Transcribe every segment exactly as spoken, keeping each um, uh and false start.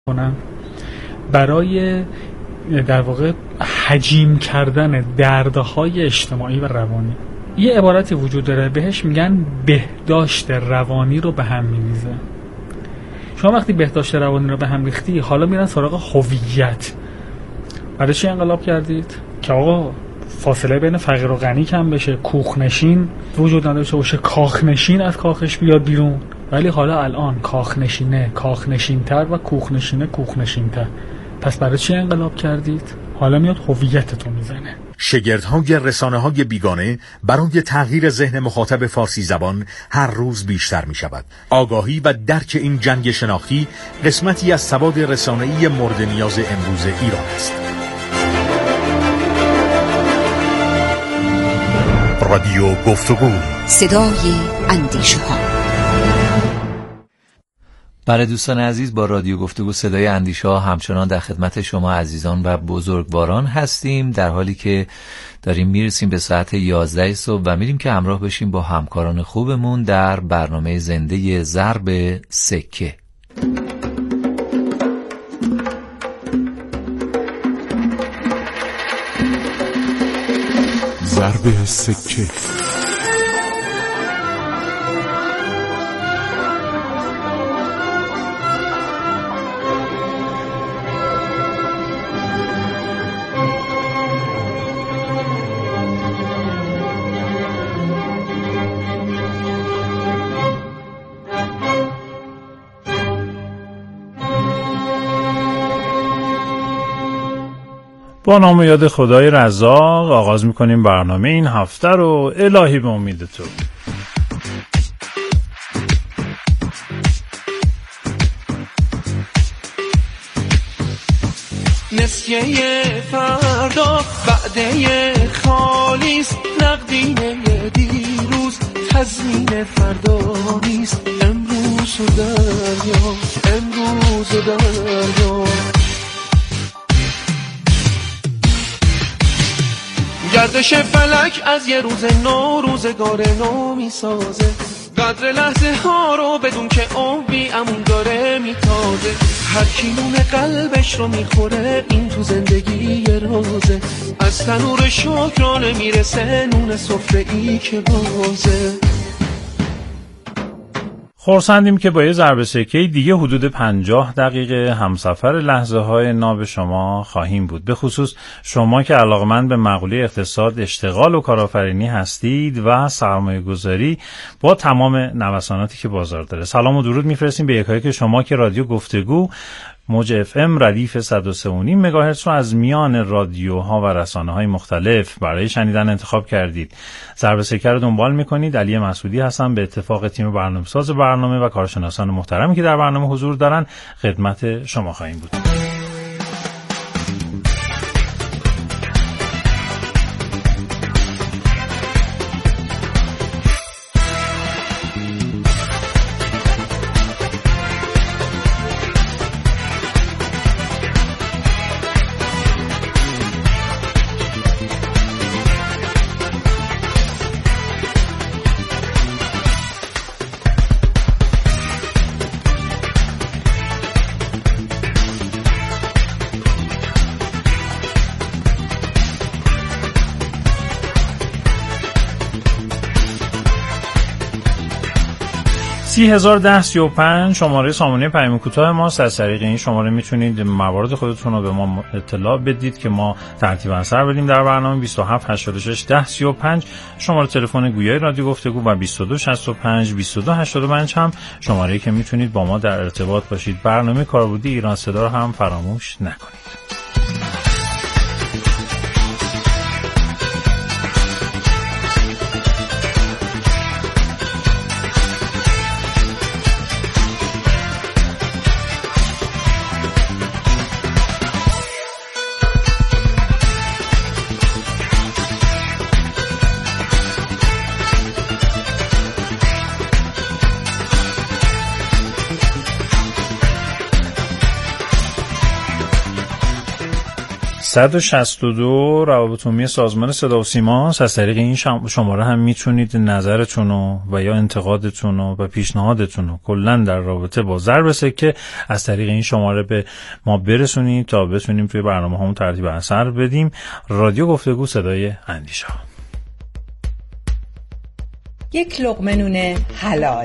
کنم برای در واقع حجیم کردن دردهای اجتماعی و روانی. یه عبارتی وجود داره بهش میگن بهداشت روانی رو به هم میریزه. شما وقتی بهداشت روانی رو به هم ریختی، حالا میرن سراغ هویت. برای چی انقلاب کردید؟ که آقا فاصله بین فقیر و غنی کم بشه، کوخنشین وجود نداشته باشه، کاخنشین از کاخش بیاد بیرون. ولی حالا الان کاخنشینه کاخنشین‌تر و کوخنشینه کوخنشین‌تر. پس برای چی انقلاب کردید؟ حالا میاد هویتتو میزنه. شگردهای رسانه‌های بیگانه برای تغییر ذهن مخاطب فارسی زبان هر روز بیشتر می شود. آگاهی و درک این جنگ شناختی قسمتی از سواد رسانه‌ای مورد نیاز امروز ایران است. رادیو گفتگو، صدای اندیشه‌ها. بله دوستان عزیز، با رادیو گفتگو صدای اندیشه‌ها همچنان در خدمت شما عزیزان و بزرگواران هستیم، در حالی که داریم میرسیم به ساعت یازده صبح و میریم که همراه بشیم با همکاران خوبمون در برنامه زنده ضرب سکه. ضرب سکه. با نام و یاد خدای رزاق آغاز میکنیم برنامه این هفته رو. الهی به امید تو. نسیه فردا بعده خالیست، نقدینه دیروز تضمین فردا نیست. امروز و دریا، امروز و دریا. گردش فلک از یه روز نو روزگار نو میسازه، قدر لحظه ها رو بدون که عمری امون داره میتازه. هر کی نون قلبش رو میخوره این تو زندگی یه رازه، از تنور شکرانه میرسه نون سفره ای که بازه. خرسندیم که با یه ضرب سکه دیگه حدود پنجاه دقیقه همسفر لحظه های ناب شما خواهیم بود، به خصوص شما که علاقمند به مقوله اقتصاد، اشتغال و کارآفرینی هستید و سرمایه گذاری با تمام نوساناتی که بازار داره. سلام و درود میفرستیم به یکایی که شما که رادیو گفتگو موج اف ام ردیف صد و سه و نیم مگاهرتز رو از میان رادیوها و رسانه‌های مختلف برای شنیدن انتخاب کردید. ضرب سکه رو دنبال می‌کنید. علی مسعودی هستم، به اتفاق تیم برنامه‌ساز برنامه و کارشناسان محترمی که در برنامه حضور دارن خدمت شما خواهیم بود. سی هزار ده سی و پنج شماره سامانه پیام کوتاه ماست. از طریق این شماره میتونید موارد خودتون رو به ما اطلاع بدید که ما ترتیباً سر بدیم در برنامه. بیست و هفت هشتاد و شش ده سی و پنج شماره تلفن گویای رادیو گفتگو و بیست و دو شصت و پنج بیست و دو هشتاد و پنج هم شماره‌ای که میتونید با ما در ارتباط باشید. برنامه کاربردی ایران صدا رو هم فراموش نکنید. صد و شصت و دو روابط عمومی سازمان صدا و سیما. از طریق این شماره هم میتونید نظرتون و یا انتقادتون و پیشنهادتون رو کلا در رابطه با ضرب سکه از طریق این شماره به ما برسونید تا بتونیم توی برنامه‌هامون ترتیب اثر بدیم. رادیو گفتگو صدای اندیشه. یک لقمه نون حلال.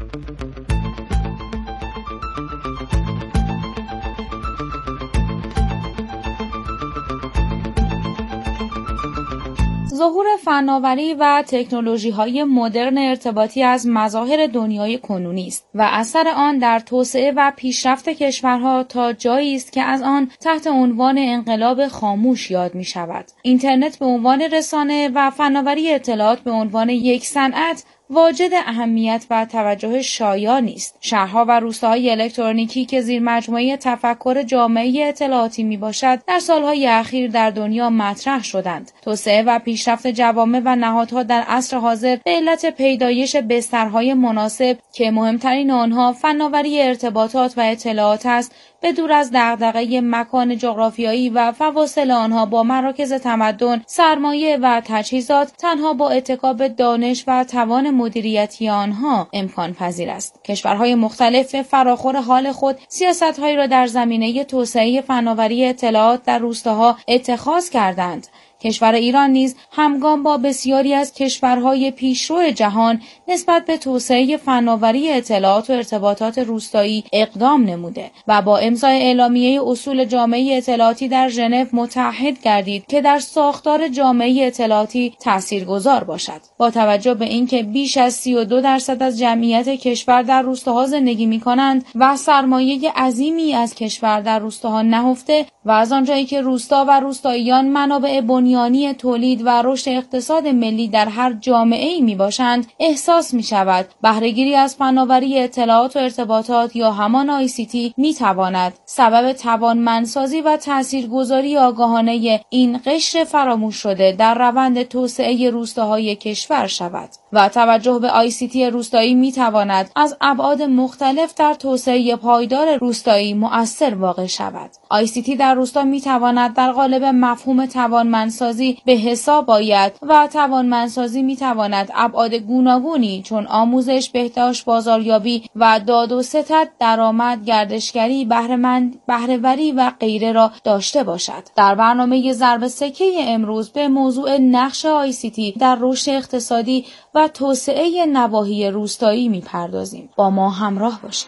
ظهور فناوری و تکنولوژی‌های مدرن ارتباطی از مظاهر دنیای کنونی است و اثر آن در توسعه و پیشرفت کشورها تا جایی است که از آن تحت عنوان انقلاب خاموش یاد می‌شود. اینترنت به عنوان رسانه و فناوری اطلاعات به عنوان یک صنعت واجد اهمیت و توجه شایانی است. شهرها و روستاهای الکترونیکی که زیر مجموعه تفکر جامعه اطلاعاتی میباشد در سالهای اخیر در دنیا مطرح شدند. توسعه و پیشرفت جوامع و نهادها در عصر حاضر به علت پیدایش بسترهای مناسب که مهمترین آنها فناوری ارتباطات و اطلاعات است، به دور از دغدغه مکان جغرافیایی و فواصل آنها با مراکز تمدن، سرمایه و تجهیزات، تنها با اتکا به دانش و توان مدیریتی آنها امکان پذیر است. کشورهای مختلف فراخور حال خود سیاست‌هایی را در زمینه توسعه فناوری اطلاعات در روستاها اتخاذ کردند. کشور ایران نیز همگام با بسیاری از کشورهای پیشرو جهان نسبت به توسعه فناوری اطلاعات و ارتباطات روستایی اقدام نموده و با امضای اعلامیه اصول جامعه اطلاعاتی در ژنو متحد گردید که در ساختار جامعه اطلاعاتی تاثیرگذار باشد. با توجه به اینکه بیش از سی و دو درصد از جمعیت کشور در روستاها زندگی می‌کنند و سرمایه عظیمی از کشور در روستاها نهفته و از آنجایی که روستا و روستاییان منابع بنیانی تولید و رشد اقتصاد ملی در هر جامعه‌ای میباشند، احساس میشود بهره‌گیری از فناوری اطلاعات و ارتباطات یا همان آی سی تی میتواند سبب توانمندسازی و تاثیرگذاری آگاهانه این قشر فراموش شده در روند توسعه روستاهای کشور شود و توجه به آی سی تی روستایی میتواند از ابعاد مختلف در توسعه پایدار روستایی مؤثر واقع شود. آی سی تی در روستا میتواند در قالب مفهوم توانمندسازی به حساب آید و توانمندسازی میتواند ابعاد گوناگونی چون آموزش، بهداشت، بازاریابی و داد و ستد، درآمد، گردشگری، بهره‌مند، بهره‌وری و غیره را داشته باشد. در برنامه ضرب سکه امروز به موضوع نقش آی سی تی در رشد اقتصادی و توسعه نواحی روستایی میپردازیم. با ما همراه باشید.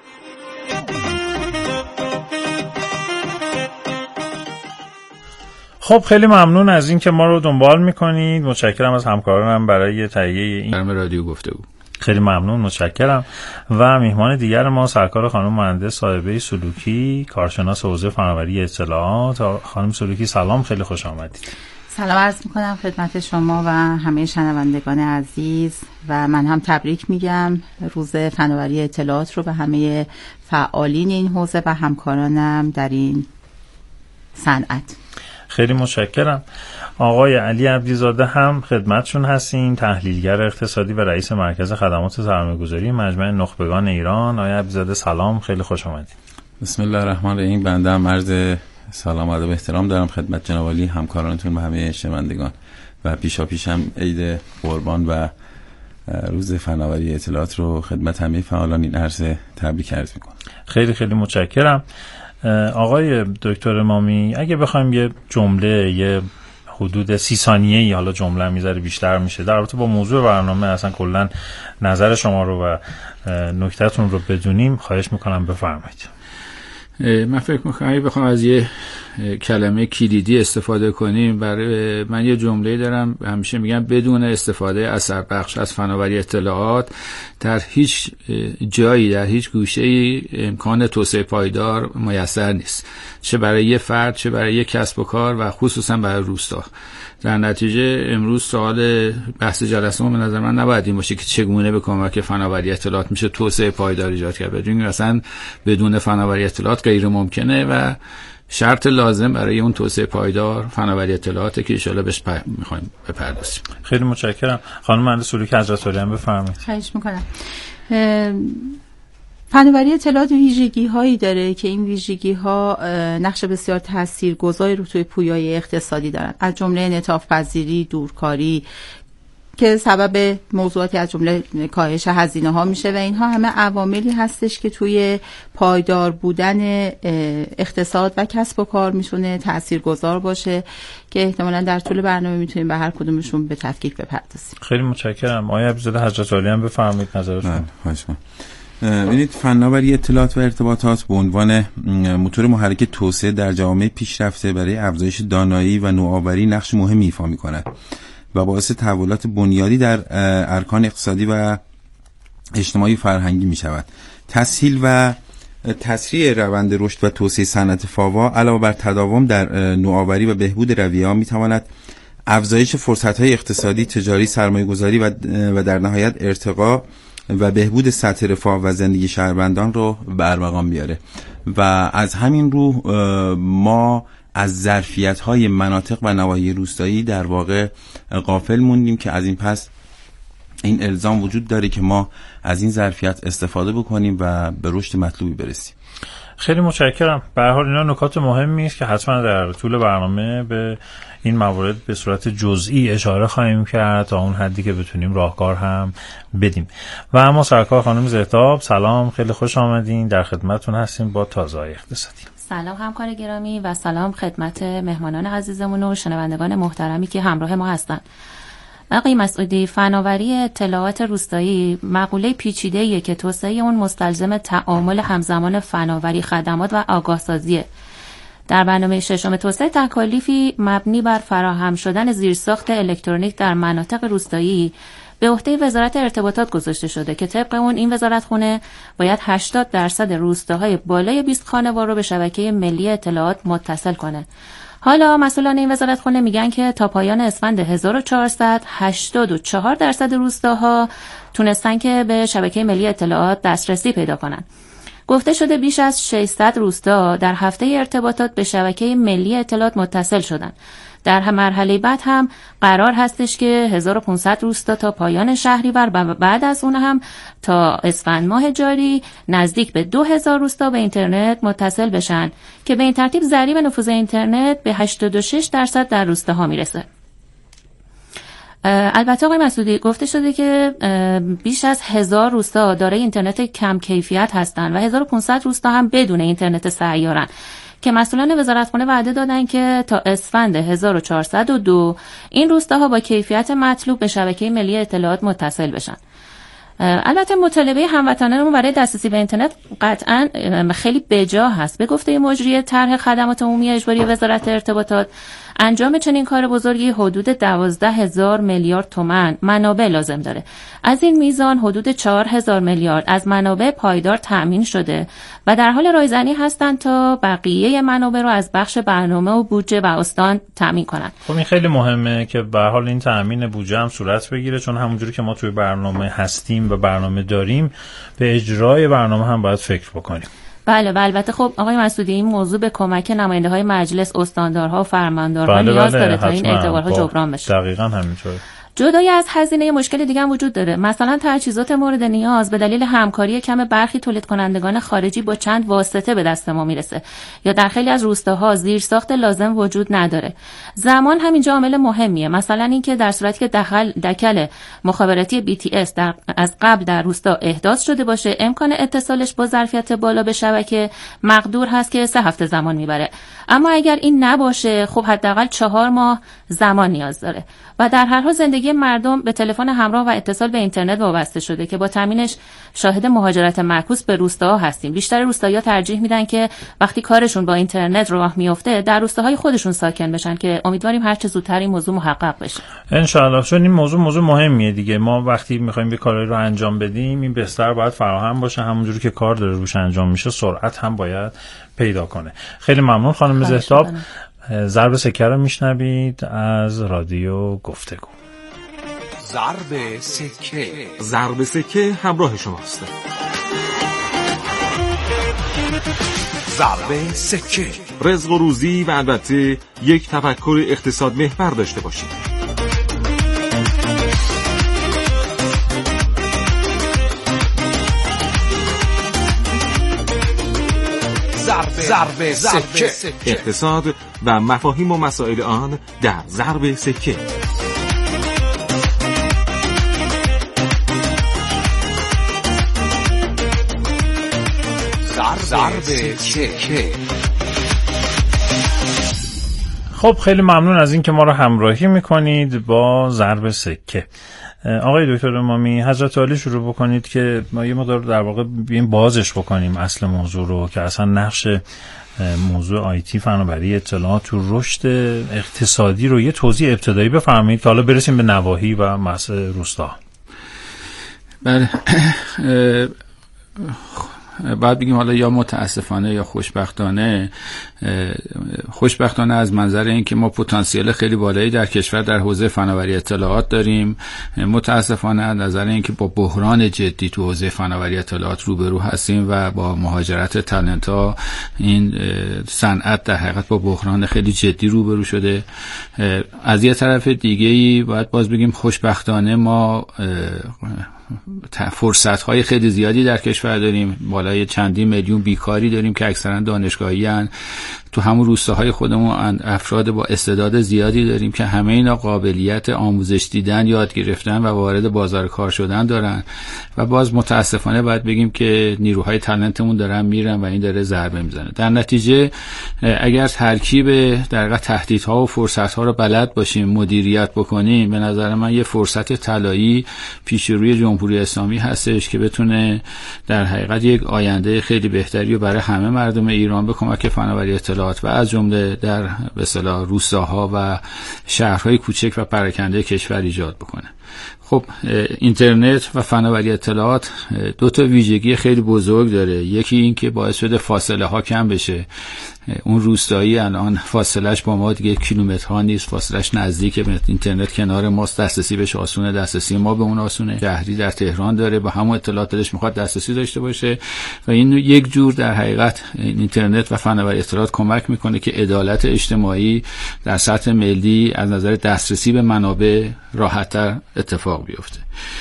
خب خیلی ممنون از این که ما رو دنبال میکنید. متشکرم از همکارانم برای تهیه این برنامه رادیو گفتگو. خیلی ممنون، متشکرم. و میهمان دیگر ما سرکار خانم مهندس صاحبه سلوکی، کارشناس حوزه فناوری اطلاعات. خانم سلوکی سلام، خیلی خوش آمدید. سلام عرض میکنم خدمت شما و همه شنوندگان عزیز و من هم تبریک میگم روز فناوری اطلاعات رو به همه فعالین این حوزه و همکارانم در این صنعت. خیلی متشکرم. آقای علی عبدیزاده هم خدمتشون هستین، تحلیلگر اقتصادی و رئیس مرکز خدمات سرمایه‌گذاری مجمع نخبگان ایران. آقای عبدیزاده سلام، خیلی خوش آمدید. بسم الله الرحمن الرحیم. بنده هم عرض سلام و ادب و احترام دارم خدمت جناب عالی، همکارانتون و همه شنوندگان و پیشا پیش هم عید قربان و روز فناوری اطلاعات رو خدمت همه فعالان این عرصه تبریک عرض می‌کنم. خیلی خیلی متشکرم. آقای دکتر امامی، اگه بخوایم یه جمله، یه حدود سی ثانیه‌ای، حالا جمله میذاره بیشتر میشه، در رابطه با موضوع برنامه اصلا کلا نظر شما رو و نکته‌تون رو بدونیم، خواهش میکنم بفرمایید. من فکر میکنم اگه بخوام از یه کلمه کلیدی استفاده کنیم، برای من یه جمله دارم همیشه میگم بدون استفاده اثر بخش از فناوری اطلاعات در هیچ جایی، در هیچ گوشه‌ای امکان توسعه پایدار میسر نیست، چه برای یه فرد، چه برای یه کسب و کار و خصوصا برای روستا. در نتیجه امروز سوال بحث جلسه ما به نظر من نباید این باشه که چگونه به کمک فناوری اطلاعات میشه توسعه پایدار ایجاد کرد. بدونید اصلا بدون فناوری اطلاعات غیر ممکنه و شرط لازم برای اون توسعه پایدار فناوری اطلاعاته که ان شاءالله بهش پ... میخوایم بپردازیم. خیلی متشکرم. خانم مهندس سلوکی حضرت عالی هم بفرمایید. خواهش میکنم. فناوری اطلاعات ویژگی هایی داره که این ویژگی ها نقش بسیار تاثیرگذاری رو توی پویایی اقتصادی دارن، از جمله انعطاف پذیری، دورکاری که سبب موضوعاتی از جمله کاهش هزینه ها میشه و اینها همه عواملی هستش که توی پایدار بودن اقتصاد و کسب و کار میتونه تاثیرگذار باشه که احتمالاً در طول برنامه میتونیم به هر کدومشون به تفکیک بپردازیم. خیلی متشکرم. آقای عبدالزاده حضرت عالی هم بفرمایید نظرتون. ببینید فناوری اطلاعات و ارتباطات به عنوان موتور محرک توسعه در جوامع پیشرفته برای افزایش دانایی و نوآوری نقش مهمی ایفا می‌کند و باعث تحولات بنیادی در ارکان اقتصادی و اجتماعی فرهنگی می‌شود. تسهیل و تسریع روند رشد و توسعه صنعت فاوا علاوه بر تداوم در نوآوری و بهبود رویه‌ها می‌تواند افزایش فرصت‌های اقتصادی، تجاری، سرمایه‌گذاری و و در نهایت ارتقا و بهبود سطح رفاه و زندگی شهروندان رو به ارمغان بیاره و از همین رو ما از ظرفیت‌های مناطق و نواحی روستایی در واقع غافل موندیم که از این پس این الزام وجود داره که ما از این ظرفیت استفاده بکنیم و به رشد مطلوبی برسیم. خیلی متشکرم. به هر حال اینا نکات مهمی است که حتما در طول برنامه به این موارد به صورت جزئی اشاره خواهیم کرد تا اون حدی که بتونیم راهکار هم بدیم. و اما سرکار خانم زهتاب، سلام، خیلی خوش آمدین، در خدمتتون هستیم با تازه‌های اقتصادی. سلام همکار گرامی و سلام خدمت مهمانان عزیزمون و شنوندگان محترمی که همراه ما هستند. آقای مسعودی، فناوری اطلاعات روستایی مقوله پیچیده‌ایه که توسعه اون مستلزم تعامل همزمان فناوری، خدمات و آگاهسازیه. در برنامه ششم توسعه تکالیفی مبنی بر فراهم شدن زیرساخت الکترونیک در مناطق روستایی به عهده وزارت ارتباطات گذاشته شده که طبق اون این وزارتخونه باید هشتاد درصد روستاهای بالای بیست خانوار رو به شبکه ملی اطلاعات متصل کنه. حالا مسئولان این وزارتخونه میگن که تا پایان اسفند هزار و چهارصد هشتاد و چهار درصد روستاها تونستن که به شبکه ملی اطلاعات دسترسی پیدا کنن. گفته شده بیش از ششصد روستا در هفته ارتباطات به شبکه ملی اطلاعات متصل شدن. در مرحله بعد هم قرار هستش که هزار و پانصد روستا تا پایان شهریور و بعد از اون هم تا اسفند ماه جاری نزدیک به دو هزار روستا به اینترنت متصل بشن که به این ترتیب ضریب نفوذ اینترنت به هشتاد و شش درصد در روستاها میرسه. البته آقای مسعودی گفته شده که بیش از هزار روستا دارای اینترنت کم کیفیت هستن و هزار و پانصد روستا هم بدون اینترنت سیارن که مسئولان وزارتخونه وعده دادن که تا اسفند هزار و چهارصد و دو این روستاها با کیفیت مطلوب به شبکه ملی اطلاعات متصل بشن. البته مطالبه هموطنانمون برای دسترسی به اینترنت قطعاً خیلی بجا هست. به گفته مجری طرح خدمات عمومی اجباری وزارت ارتباطات انجام چنین کار بزرگی حدود دوازده هزار میلیارد تومان منابع لازم داره. از این میزان حدود چهار هزار میلیارد از منابع پایدار تأمین شده و در حال رایزنی هستند تا بقیه منابع رو از بخش برنامه و بودجه و استان تأمین کنند. خب این خیلی مهمه که به هر حال این تأمین بودجه هم صورت بگیره، چون همونجوری که ما توی برنامه هستیم و برنامه داریم به اجرای برنامه هم باید فکر بکنیم. بله و البته خب آقای مسعودی این موضوع به کمک نماینده های مجلس، استاندارها و فرماندارها بله نیاز بله داره تا این اعتبارها جبران بشه. دقیقاً همینطوره. جدای از هزینه مشکل دیگه هم وجود داره. مثلا تجهیزات مورد نیاز به دلیل همکاری کم برخی تولید کنندگان خارجی با چند واسطه به دست ما میرسه یا در خیلی از روستاها زیرساخت لازم وجود نداره. زمان همینجا عامل مهمیه. مثلا اینکه در صورتی که دخل دکل مخابراتی بی تی اس در از قبل در روستا احداث شده باشه، امکان اتصالش با ظرفیت بالا به شبکه مقدور هست که سه هفته زمان میبره. اما اگر این نباشه خب حداقل چهار ماه زمان نیاز داره. و در هر حال زندگی مردم به تلفن همراه و اتصال به اینترنت وابسته شده که با تامینش شاهد مهاجرت معکوس به روستاها هستیم. بیشتر روستایی‌ها ترجیح میدن که وقتی کارشون با اینترنت راه میفته در روستاهای خودشون ساکن بشن که امیدواریم هر چه زودتر این موضوع محقق بشه. ان شاء الله. چون این موضوع موضوع مهمیه دیگه. ما وقتی می‌خوایم به کاری رو انجام بدیم این بستر باید فراهم باشه، همونجوری که کار داره روش انجام میشه سرعت هم باید پیدا کنه. خیلی ممنون خانم زهتاب. ضرب سکه رو میشنوید از رادیو گفتگو. ضرب سکه. ضرب سکه همراه شماست. ضرب سکه. رزق و روزی و البته یک تفکر اقتصاد محور داشته باشید. ضرب سکه. اقتصاد و مفاهیم و مسائل آن در ضرب سکه. ضرب سکه. خب خیلی ممنون از این که ما رو همراهی میکنید با ضرب سکه. آقای دکتر امامی، حضرت عالی شروع بکنید که ما یه مقدار در واقع بیایم بازش بکنیم اصل موضوع رو، که اصلا نقش موضوع آیتی فناوری اطلاعات تو رشد اقتصادی رو یه توضیح ابتدایی بفرمایید که حالا برسیم به نواحی و مسائل روستا. بله، بعد بگیم حالا یا متاسفانه یا خوشبختانه. خوشبختانه از منظر این که ما پتانسیل خیلی بالایی در کشور در حوزه فناوری اطلاعات داریم. متاسفانه از نظر این که با بحران جدی تو حوزه فناوری اطلاعات روبرو هستیم و با مهاجرت تالنت ها این صنعت در حقیقت با بحران خیلی جدی روبرو شده. از یه طرف دیگه‌ای باید باز بگیم خوشبختانه ما فرصت‌های خیلی زیادی در کشور داریم. بالای چندین میلیون بیکاری داریم که اکثرا دانشگاهی هستند. تو همون روستاهای خودمون افراد با استعداد زیادی داریم که همه اینا قابلیت آموزش دیدن، یاد گرفتن و وارد بازار کار شدن دارن و باز متاسفانه باید بگیم که نیروهای تالنتمون دارن میرن و این داره ضربه میزنه. در نتیجه اگر ترکیب در واقع تهدیدها و فرصت‌ها رو بلد باشیم مدیریت بکنیم، به نظر من یه فرصت طلایی پیش روی جمهوری اسلامی هستش که بتونه در حقیقت یک آینده خیلی بهتری رو برای همه مردم ایران به کمک فناوری اطلاعات و از جمله در به اصطلاح روستاها و شهرهای کوچک و پراکنده کشور ایجاد بکنه. خب اینترنت و فناوری اطلاعات دو تا ویژگی خیلی بزرگ داره. یکی این که باعث شده فاصله ها کم بشه. اون روستایی الان فاصلهش با ما دیگه کیلومترها نیست، فاصلهش نزدیکه. اینترنت کنار ماست، دسترسی بهش آسونه، دسترسی ما به اون آسونه. شهری در تهران داره با همون اطلاعات دلش میخواد دسترسی داشته باشه و این یک جور در حقیقت اینترنت و فناوری اطلاعات کمک میکنه که عدالت اجتماعی در سطح ملی از نظر دسترسی به منابع راحت‌تر اتفاق بیفته.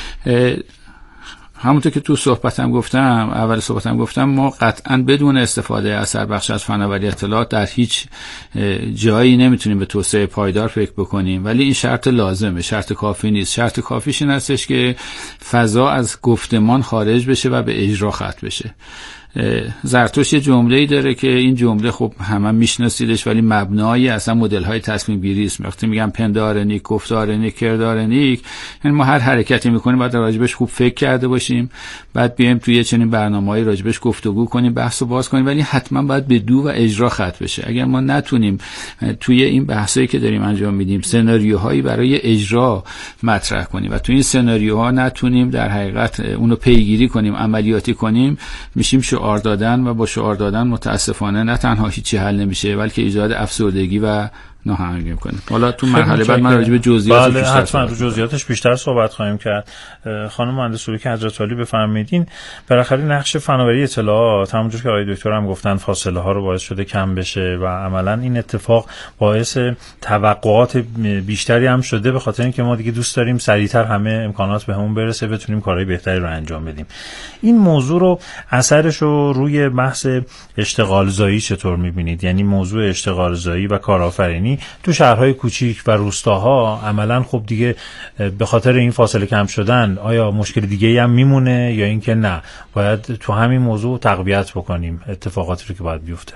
همونطور که تو صحبتم گفتم، اول صحبتم گفتم، ما قطعاً بدون استفاده اثر بخش از فناوری اطلاعات در هیچ جایی نمیتونیم به توسعه پایدار فکر بکنیم، ولی این شرط لازمه، شرط کافی نیست. شرط کافیش این هستش که فضا از گفتمان خارج بشه و به اجرا ختم بشه. زرتشت یه جمله‌ای داره که این جمله خب همه میشناسیدش ولی مبنای اصلا مدل‌های تصمیم گیری است. وقتی میگم پندار نیک، گفتار نیک، کردار نیک، یعنی ما هر حرکتی میکنیم باید راجبش خوب فکر کرده باشیم، بعد بیایم توی چنین برنامه‌ای راجبش گفتگو کنیم، بحثو باز کنیم، ولی حتما باید به دو و اجرا ختم بشه. اگر ما نتونیم توی این بحثایی که داریم انجام میدیم سناریوهایی برای اجرا مطرح کنیم و توی این سناریوها نتونیم در حقیقت اونو پیگیری کنیم، عملیاتی کنیم، میشیم شعار دادن و با شعار دادن متاسفانه نه تنها هیچی حل نمیشه بلکه ایجاد افسردگی و ناهمگونی میکنه. حالا تو مرحله بعد من راجع به جزئیاتش بیشتر حتما رو جزئیاتش بیشتر صحبت خواهیم کرد. خانم مهندس سلوک حضرت عالی بفرمایید. این بالاخره نقش فناوری اطلاعات همونجور که آقای دکتر هم گفتن فاصله ها رو باعث شده کم بشه و عملا این اتفاق باعث توقعات بیشتری هم شده، به خاطر اینکه ما دیگه دوست داریم سریعتر همه امکانات بهمون برسه، بتونیم کارهای بهتری رو انجام بدیم. این موضوع رو اثرش رو روی بحث اشتغال زایی چطور می‌بینید؟ یعنی موضوع اشتغال زایی و کارآفرینی تو شهرهای کوچیک و روستاها عملاً خب دیگه به خاطر این فاصله کم شدن آیا مشکل دیگه‌ای هم میمونه یا اینکه نه باید تو همین موضوع تقویت بکنیم اتفاقاتی رو که باید بیفته؟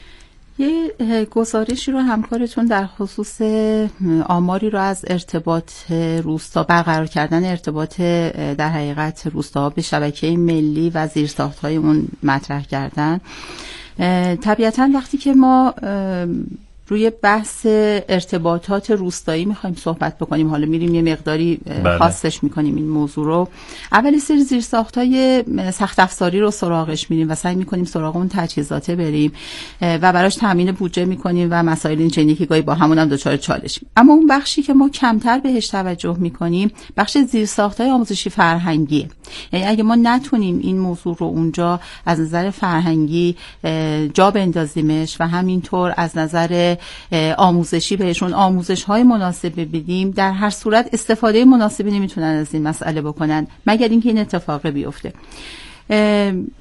یه گزارشی رو همکارتون در خصوص آماری رو از ارتباط روستا، برقرار کردن ارتباط در حقیقت روستاها به شبکه ملی و زیرساخت‌های اون مطرح کردن. طبیعتاً وقتی که ما روی بحث ارتباطات روستایی میخوایم صحبت بکنیم، حالا میریم یه مقداری بله. خاصش میکنیم این موضوع رو، اولی سری زیرساخت‌های سخت افزاری رو سراغش میریم و سعی میکنیم سراغ اون تجهیزاته بریم و براش تامین بودجه میکنیم و مسائل این چنینی که گاهی با همون هم دچار چالش. اما اون بخشی که ما کمتر بهش توجه میکنیم بخش زیرساخت‌های آموزشی فرهنگی. یعنی اگه ما نتونیم این موضوع رو اونجا از نظر فرهنگی جا بندازیمش و همینطور از نظر آموزشی بهشون آموزش های مناسب بدیم، در هر صورت استفاده مناسبی نمیتونن از این مسئله بکنن مگر اینکه این اتفاق بیفته.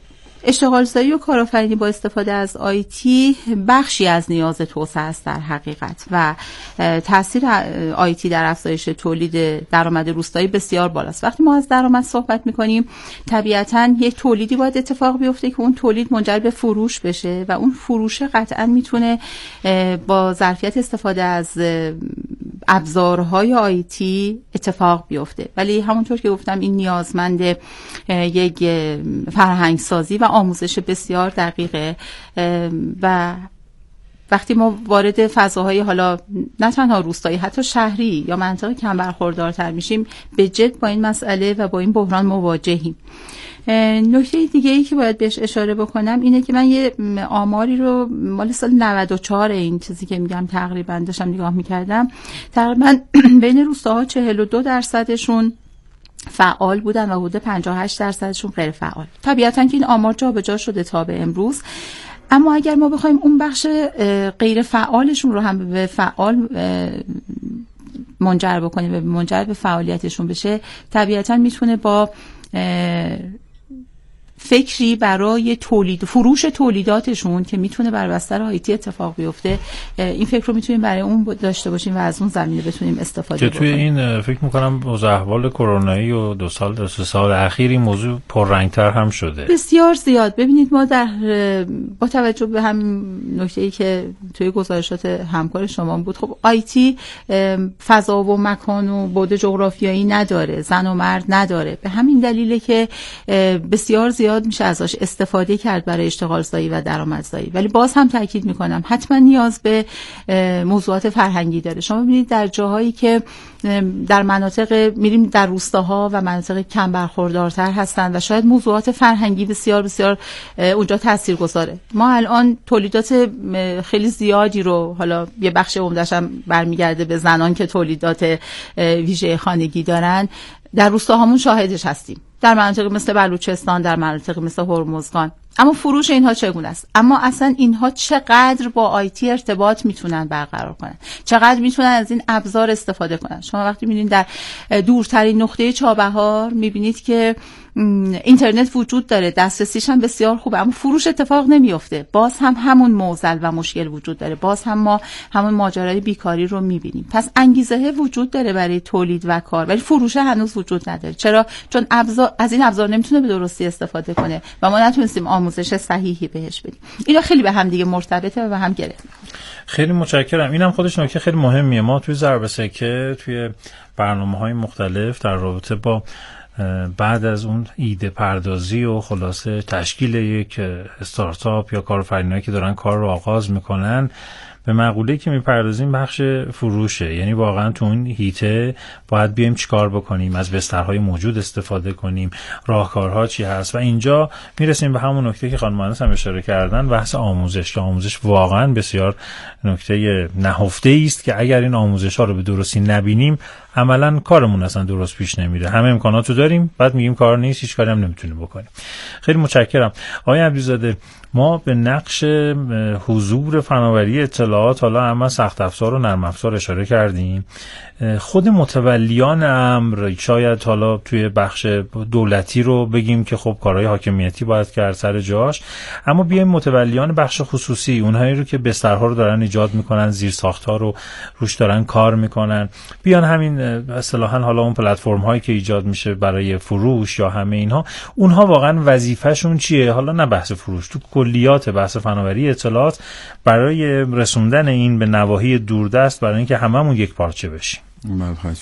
اشتغالزایی و کارآفرینی با استفاده از آیتی بخشی از نیاز توسعه است در حقیقت و تاثیر آیتی در افزایش تولید درآمد روستایی بسیار بالاست. وقتی ما از درآمد صحبت می‌کنیم طبیعتاً یک تولیدی باید اتفاق بیفته که اون تولید منجر به فروش بشه و اون فروش قطعاً میتونه با ظرفیت استفاده از ابزارهای آیتی اتفاق بیفته. ولی همونطور که گفتم این نیازمند یک فرهنگ سازی و آموزش بسیار دقیقه و وقتی ما وارد فضاهای حالا نه تنها روستایی حتی شهری یا منطقه کم برخوردارتر میشیم به جد با این مسئله و با این بحران مواجهیم. نکته دیگه ای که باید بهش اشاره بکنم اینه که من یه آماری رو مال سال نود و چهار این چیزی که میگم تقریبا داشتم نگاه میکردم، تقریبا بین روستاها چهل و دو درصدشون فعال بودن و حدود پنجاه و هشت درصدشون غیر فعال. طبیعتاً که این آمار جابجا شده تا به امروز، اما اگر ما بخوایم اون بخش غیر فعالشون رو هم به فعال منجر بکنیم و منجر به فعالیتشون بشه، طبیعتاً میتونه با فکری برای تولید فروش تولیداتشون که میتونه بر بستر آیتی اتفاق بیفته، این فکر رو میتونیم برای اون داشته باشیم و از اون زمینه بتونیم استفاده بکنیم. توی این فکر میکنم از احوال کرونایی و دو سال دو سال اخیر این موضوع پررنگتر هم شده بسیار زیاد. ببینید ما در با توجه به هم نکته‌ای که توی گزارشات همکار شما بود، خب آیتی فضا و مکان و بعد جغرافیایی نداره، زن و مرد نداره، به همین دلیله که بسیار زیاد میشه ازش استفاده کرد برای اشتغال زایی و درآمدزایی. ولی باز هم تاکید میکنم حتما نیاز به موضوعات فرهنگی داره. شما ببینید در جاهایی که در مناطق میریم در روستاها و مناطق کم برخوردارتر هستن و شاید موضوعات فرهنگی بسیار بسیار اونجا تاثیرگذاره. ما الان تولیدات خیلی زیادی رو، حالا یه بخش عمده‌اش هم برمیگرده به زنان که تولیدات ویژه خانگی دارن، در روستاهامون شاهدش هستیم، در مناطق مثل بلوچستان، در مناطق مثل هرمزگان. اما فروش اینها چگونه است؟ اما اصلا اینها چقدر با آیتی ارتباط میتونن برقرار کنن، چقدر میتونن از این ابزار استفاده کنن. شما وقتی میبینید در دورترین نقطه چابهار میبینید که اینترنت وجود داره، دسترسیش هم بسیار خوبه، اما فروش اتفاق نمیفته. باز هم همون معضل و مشکل وجود داره، باز هم ما همون ماجرای بیکاری رو میبینیم. پس انگیزه وجود داره برای تولید و کار، ولی فروش هنوز وجود نداره. چرا؟ چون ابزار از این ابزار نمیتونه به درستی استفاده کنه و ما نتونستیم آموزش صحیحی بهش بدیم. اینا خیلی به هم دیگه مرتبطه و به هم گره می‌خوره. خیلی متشکرم. اینم خودش نکته خیلی مهمیه. ما توی ضرب سکه توی برنامه‌های مختلف در رابطه با بعد از اون ایده پردازی و خلاصه تشکیل یک استارتاپ یا کارآفرینایی که دارن کار رو آغاز میکنن، به مقوله‌ای که میپردازیم بخش فروشه. یعنی واقعا تو اون هیته باید بیایم چیکار بکنیم، از بسترهای موجود استفاده کنیم، راهکارها چی هست. و اینجا میرسیم به همون نکته که خانم مهندس هم اشاره کردن، بحث آموزش. آموزش واقعا بسیار نکته نهفته است که اگر این آموزش ها رو به درستی نبینیم، عملا کارمون اصلا درست پیش نمیره. همه امکاناتو داریم، بعد میگیم کار نیست، هیچ کاری هم نمیتونیم بکنیم. خیلی متشکرم. آقای عبدی‌زاده، ما به نقش حضور فناوری اطلاعات، حالا اما سخت افزار و نرم افزار اشاره کردیم. خود متولیان امر، شاید حالا توی بخش دولتی رو بگیم که خب کارهای حاکمیتی باید کرد سر جاش، اما بیایم متولیان بخش خصوصی، اونهایی رو که بسترها رو دارن ایجاد میکنن، زیر ساخت‌ها رو روش دارن کار میکنن، بیان همین اصطلاحاً حالا اون پلتفرم هایی که ایجاد میشه برای فروش یا همه اینها، اونها واقعا وظیفه‌شون چیه؟ حالا نه بحث فروش، تو کلیات بحث فناوری اطلاعات برای رسوندن این به نواحی دوردست، برای اینکه هممون یک پارچه بشیم. بله خواهش.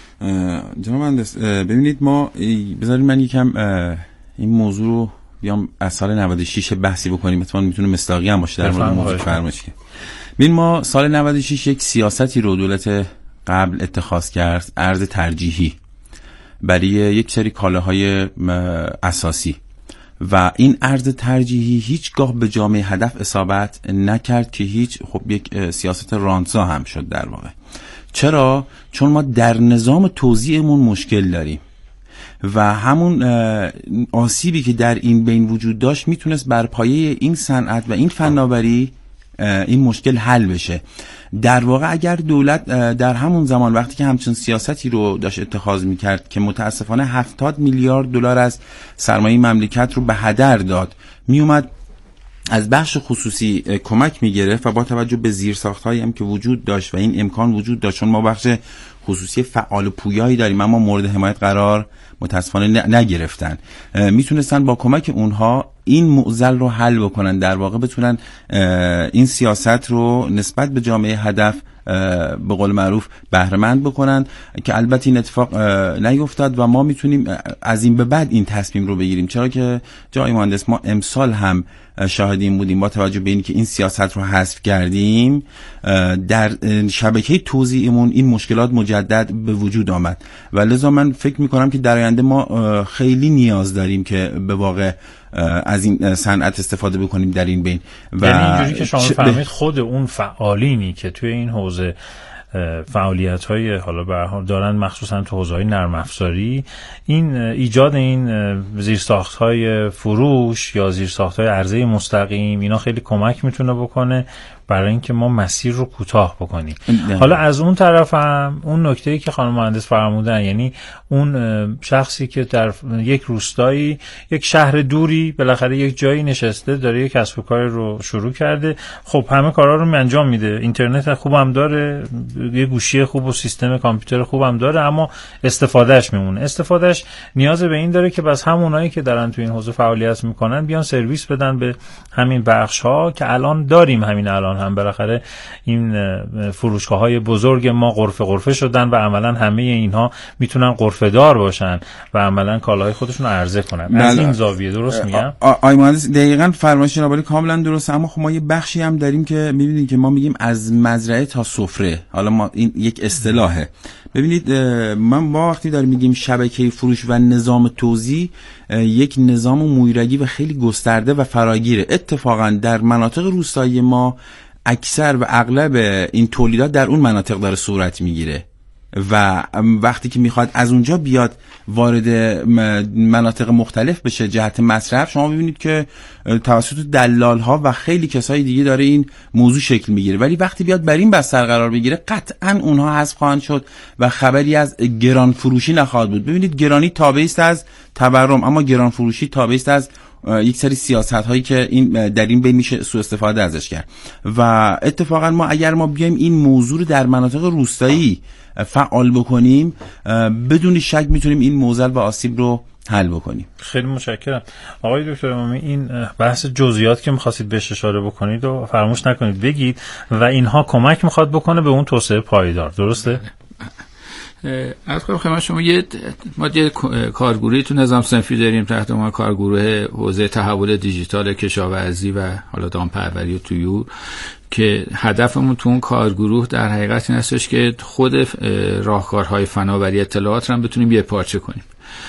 جناب مهندس ببینید، ما بذارید من یکم این موضوع رو بیام از سال نود و شش بحثی بکنیم، اتفاقا میتونه مصداقی هم باشه در مورد موضوع فرمایش که ببین ما سال نود و شش یک سیاستی رو دولت قبل اتخاذ کرد، ارز ترجیحی برای یک سری کالاهای اساسی، و این ارز ترجیحی هیچگاه به جامعه هدف اصابت نکرد که هیچ، خب یک سیاست رانتزا هم شد در واقع. چرا؟ چون ما در نظام توزیعمون مشکل داریم و همون آسیبی که در این بین وجود داشت میتونست بر پایه این صنعت و این فناوری این مشکل حل بشه. در واقع اگر دولت در همون زمان وقتی که همچون سیاستی رو داشت اتخاذ میکرد که متاسفانه هفتاد میلیارد دلار از سرمایه مملکت رو به هدر داد، میومد از بخش خصوصی کمک میگرفت و با توجه به زیرساخت‌هایی هم که وجود داشت و این امکان وجود داشت، چون ما بخش خصوصی فعال و پویایی داریم اما مورد حمایت قرار متاسفانه نگرفتن، میتونستن با کمک اونها این معضل رو حل بکنن، در واقع بتونن این سیاست رو نسبت به جامعه هدف به قول معروف بهره‌مند بکنن که البته این اتفاق نیفتاد و ما میتونیم از این به بعد این تصمیم رو بگیریم، چرا که جای مهندس ما امسال هم شاهدیم بودیم با توجه به اینکه این سیاست رو حذف کردیم در شبکه توزیعمون این مشکلات مجدد به وجود آمد و لذا من فکر میکنم که در آینده ما خیلی نیاز داریم که به واقع از این صنعت استفاده بکنیم در این بین. و یعنی اینجوری که شما فهمید خود اون فعالینی که توی این حوزه فعالیت های حالا به هر حال دارن، مخصوصا تو حوزه های نرم افزاری، این ایجاد این زیرساخت های فروش یا زیرساخت های عرضه مستقیم، اینا خیلی کمک میتونه بکنه برای اینکه ما مسیر رو کوتاه بکنیم. حالا از اون طرف هم اون نکته‌ای که خانم مهندس فرمودن، یعنی اون شخصی که در یک روستایی، یک شهر دوری، بالاخره یک جایی نشسته، داره یک کسب و کار رو شروع کرده، خب همه کارا رو انجام میده، اینترنت خوبم داره، یه گوشی خوب و سیستم کامپیوتر خوبم داره، اما استفادهش میمونه. استفادهش نیاز به این داره که بس همونایی که دارن تو این حوزه فعالیت میکنن بیان سرویس بدن به همین بخش‌ها که الان داریم. همین الان هم بالاخره این فروشگاه‌های بزرگ ما غرفه غرفه شدن و عملاً همه اینها میتونن غرفه دار باشن و عملاً کالاهای خودشون رو عرضه کنن. از این زاویه درست میگم؟ آقای مهندس دقیقاً فرمایش جناب کاملاً درسته، اما خب ما یه بخشی هم داریم که می‌بینید که ما میگیم از مزرعه تا سفره. حالا ما این یک اصطلاحه. ببینید من ما وقتی داریم میگیم شبکه فروش و نظام توزیع، یک نظام مویرگی و خیلی گسترده و فراگیره. اتفاقاً در مناطق روستایی ما اکثر و اغلب این تولیدات در اون مناطق داره صورت میگیره و وقتی که میخواد از اونجا بیاد وارد مناطق مختلف بشه جهت مصرف، شما ببینید که توسط دلال ها و خیلی کسای دیگه داره این موضوع شکل میگیره، ولی وقتی بیاد بر این بستر قرار بگیره قطعا اونها حذف خواهند شد و خبری از گران فروشی نخواهد بود. ببینید گرانی تابعی است از تورم، اما گران فروشی تابعی است از یک سری سیاست هایی که این در این بین میشه سوء استفاده ازش کرد و اتفاقا ما اگر ما بیایم این موضوع رو در مناطق روستایی فعال بکنیم، بدون شک میتونیم این معضل و آسیب رو حل بکنیم. خیلی متشکرم آقای دکتر امامی. این بحث جزئیات که می‌خواستید بهش اشاره بکنید و فراموش نکنید بگید و اینها کمک می‌خواد بکنه به اون توسعه پایدار، درسته؟ از خب خدمت شما یه ما یه کارگروهی تو نظام صنفی داریم تحت عنوان کارگروه حوزه تحول دیجیتال کشاورزی و حالا دامپروری و طیور که هدفمون تو اون کارگروه در حقیقت این هستش که خود راهکارهای فناوری اطلاعات رو هم بتونیم یه پارچه کنیم.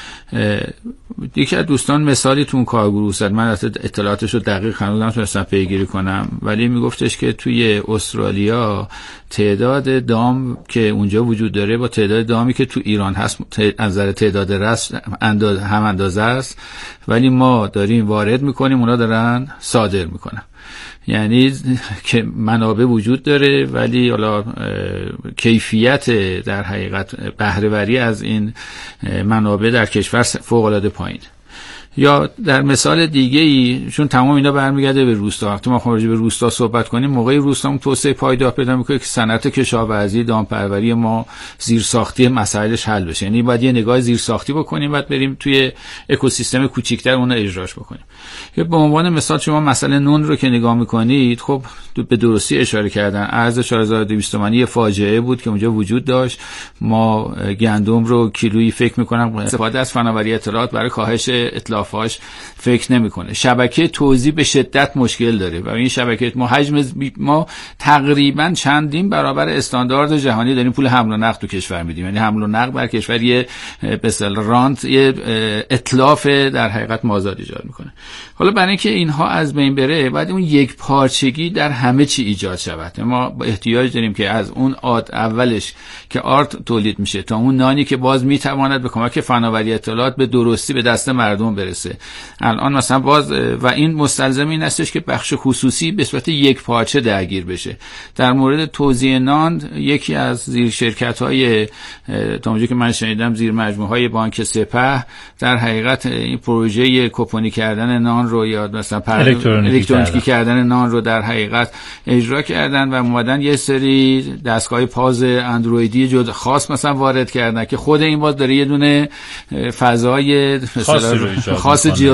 یکی از دوستان مثالی تو اون کارگروه زد، من اطلاعاتش رو دقیق هنوز نتونستم پیگیری کنم، ولی میگفتش که توی استرالیا تعداد دام که اونجا وجود داره با تعداد دامی که تو ایران هست از نظر تعداد رس انداز هم اندازه است، ولی ما داریم وارد میکنیم اونا دارن صادر میکنن. یعنی که منابع وجود داره ولی حالا کیفیت در حقیقت بهره‌وری از این منابع در کشور فوق العاده پایین. یا در مثال دیگه ای، چون تمام اینا برمیگرده به روستا، وقتی ما خارج به روستا صحبت کنیم موقعی روستامون توسعه پایدار پیدا میکنه که صنعت کشاورزی دامپروری ما زیرساختی مسائلش حل بشه. یعنی باید یه نگاه زیرساختی بکنیم، بعد بریم توی اکوسیستم کوچیک‌تر اون رو اجراش بکنیم. که به عنوان مثال شما مسئله نون رو که نگاه میکنید، خب به درستی اشاره کردن، ارز چهار هزار و دویست تومانی یه فاجعه بود که اونجا وجود داشت. ما گندم رو کیلویی فکر میکنم استفاده از فناوری اطلاعات برای کاهش اتلافاش فکر نمیکنه. شبکه توزیع به شدت مشکل داره و این شبکه ما حجم ما تقریبا چندین برابر استاندارد جهانی داریم پول حمل و نقل تو کشور میدیم. یعنی حمل و نقل بر کشور یه به اصطلاح رانت، یه اتلاف در حقیقت مازاد ایجاد میکنه. حالا برای اینکه اینها از بین بره بعد اون یک پارچگی در همه چی ایجاد شود. ما احتیاج داریم که از اون آرت اولش که آرت تولید میشه تا اون نانی که باز میتواند به کمک فناوری اطلاعات به درستی به دست مردم برسه برسه. الان مثلا باز و این مستلزم این هستش که بخش خصوصی به صورت یک پارچه درگیر بشه. در مورد توزیع نان یکی از زیر شرکت‌های تا اونجایی که من شنیدم زیر مجموعه‌های بانک سپه در حقیقت این پروژه کوپونی کردن نان رو یا مثلا الکترونیکی کردن نان رو در حقیقت اجرا کردن و اومدن یه سری دستگاه پاز اندرویدی جدا خاص مثلا وارد کردن که خود این باز داره یه دونه فضای خاص